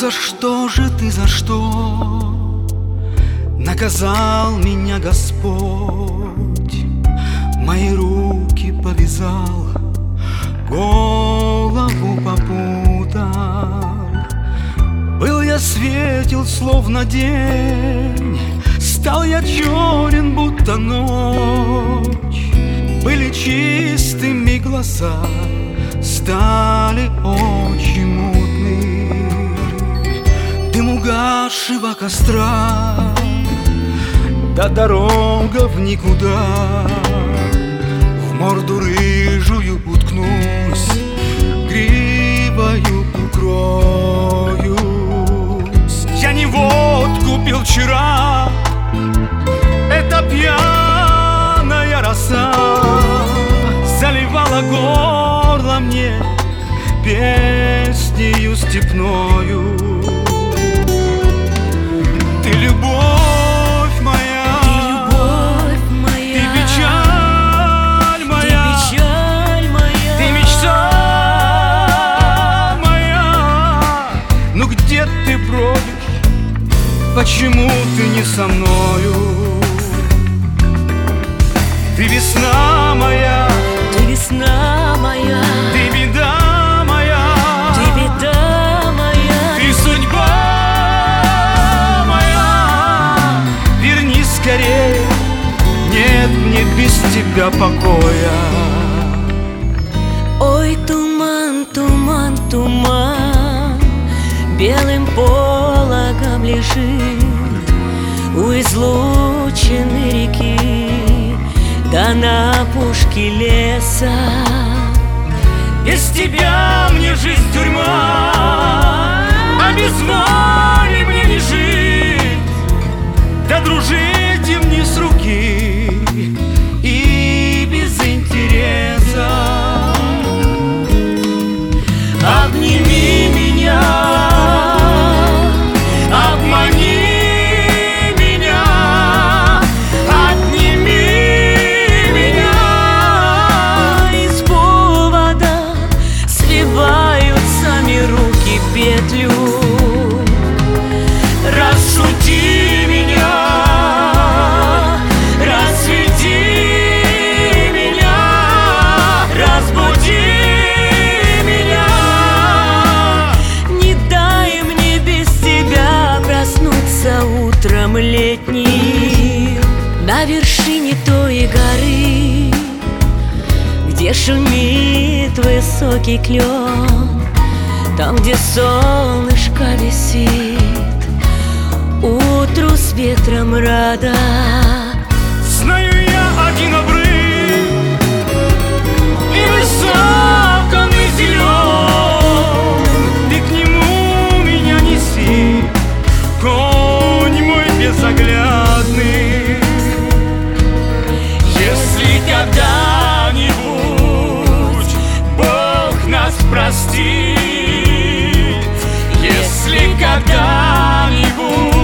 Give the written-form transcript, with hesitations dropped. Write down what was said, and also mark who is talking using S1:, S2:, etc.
S1: за что же ты, за что наказал меня Господь? Мои руки повязал, голову попутал. Был я светел, словно день, стал я черен, будто ночь. Были чистыми глаза, стали очень мутны. Дым угасшего костра, да дорога в никуда. В морду рыжую уткнусь, гривою укроюсь. Я не водку пил вчера, это пьяная роса заливала горло мне песнею степною. Ты любовь моя, ты печаль моя, ты мечта моя. Ну где ты бродишь? Почему ты не со мною? Ты весна моя,
S2: ты весна моя,
S1: ты беда моя,
S2: ты беда моя,
S1: ты судьба моя. Вернись скорее, нет мне без тебя покоя.
S2: Ой, туман, туман, туман, белым пологом лежит у излученной реки, да на опушке леса. Без тебя мне жизнь тюрьма, а без воли мне не жить.
S1: Да дружить им не с руки и без интереса.
S2: Обними меня, обмани меня, отними меня. Из повода сливают сами руки петлю. Расшути меня, рассвети меня, разбуди меня. Не дай мне без тебя проснуться утром летним на вершине той горы, где шумит высокий клен, там, где солнышко висит, утру с ветром рада.
S1: Знаю я один обрыв, и высок он и зелен. Ты к нему меня неси, конь мой безоглядный. Если когда-нибудь Бог нас простит, если когда-нибудь